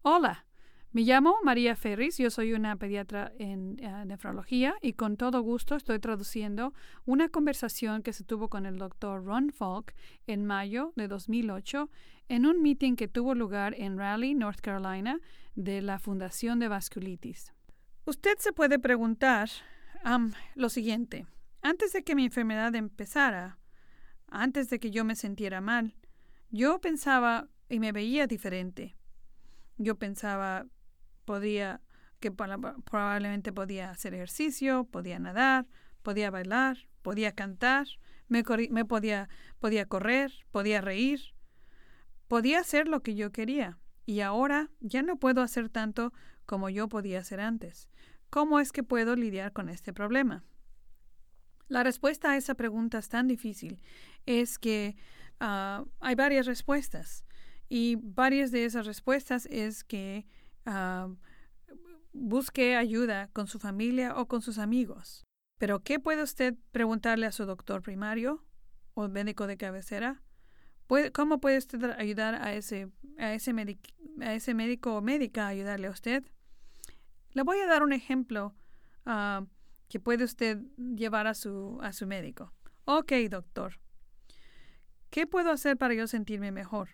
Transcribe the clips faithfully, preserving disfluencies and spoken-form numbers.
Hola, me llamo María Ferris, yo soy una pediatra en uh, nefrología y con todo gusto estoy traduciendo una conversación que se tuvo con el doctor Ron Falk en mayo de dos mil ocho en un meeting que tuvo lugar en Raleigh, North Carolina, de la Fundación de Vasculitis. Usted se puede preguntar um, lo siguiente. Antes de que mi enfermedad empezara, antes de que yo me sintiera mal, yo pensaba y me veía diferente. Yo pensaba podía, que probablemente podía hacer ejercicio, podía nadar, podía bailar, podía cantar, me, me podía, podía correr, podía reír, podía hacer lo que yo quería. Y ahora ya no puedo hacer tanto como yo podía hacer antes. ¿Cómo es que puedo lidiar con este problema? La respuesta a esa pregunta es tan difícil. Es que uh, hay varias respuestas. Y varias de esas respuestas es que uh, busque ayuda con su familia o con sus amigos. Pero ¿qué puede usted preguntarle a su doctor primario o médico de cabecera? ¿Cómo puede usted ayudar a ese, a ese, a ese médico o médica a ayudarle a usted? Le voy a dar un ejemplo uh, que puede usted llevar a su, a su médico. Ok, doctor. ¿Qué puedo hacer para yo sentirme mejor?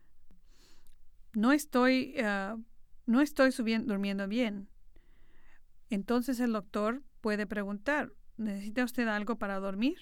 No estoy, uh, no estoy subiendo, durmiendo bien. Entonces el doctor puede preguntar, ¿necesita usted algo para dormir?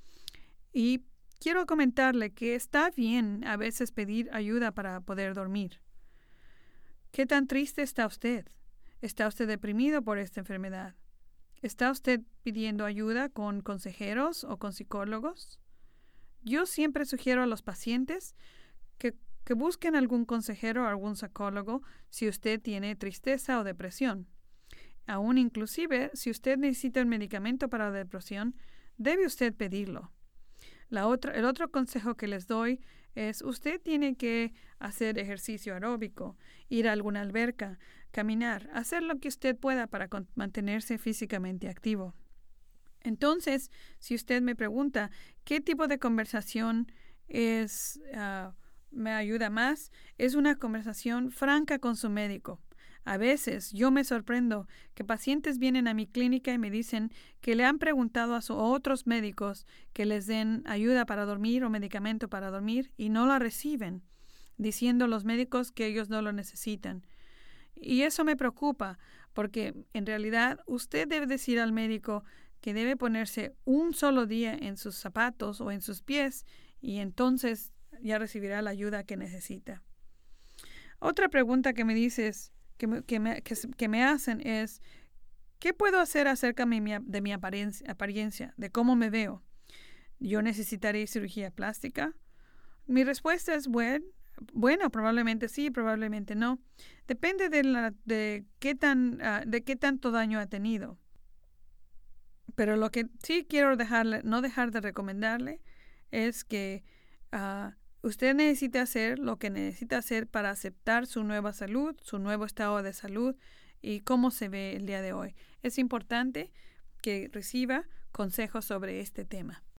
Y quiero comentarle que está bien a veces pedir ayuda para poder dormir. ¿Qué tan triste está usted? ¿Está usted deprimido por esta enfermedad? ¿Está usted pidiendo ayuda con consejeros o con psicólogos? Yo siempre sugiero a los pacientes que, que busquen algún consejero o algún psicólogo si usted tiene tristeza o depresión. Aún inclusive, si usted necesita un medicamento para la depresión, debe usted pedirlo. La otra, el otro consejo que les doy es usted tiene que hacer ejercicio aeróbico, ir a alguna alberca, caminar, hacer lo que usted pueda para mantenerse físicamente activo. Entonces, si usted me pregunta qué tipo de conversación es, uh, me ayuda más, es una conversación franca con su médico. A veces yo me sorprendo que pacientes vienen a mi clínica y me dicen que le han preguntado a, su, a otros médicos que les den ayuda para dormir o medicamento para dormir y no la reciben, diciendo los médicos que ellos no lo necesitan. Y eso me preocupa porque en realidad usted debe decir al médico que debe ponerse un solo día en sus zapatos o en sus pies y entonces ya recibirá la ayuda que necesita. Otra pregunta que me dices Que me, que, me, que, que me hacen es, ¿qué puedo hacer acerca de mi, de mi apariencia, apariencia, de cómo me veo? ¿Yo necesitaré cirugía plástica? Mi respuesta es, bueno, bueno probablemente sí, probablemente no. Depende de, la, de, qué tan, uh, de qué tanto daño ha tenido. Pero lo que sí quiero dejarle, no dejar de recomendarle es que uh, usted necesita hacer lo que necesita hacer para aceptar su nueva salud, su nuevo estado de salud y cómo se ve el día de hoy. Es importante que reciba consejos sobre este tema.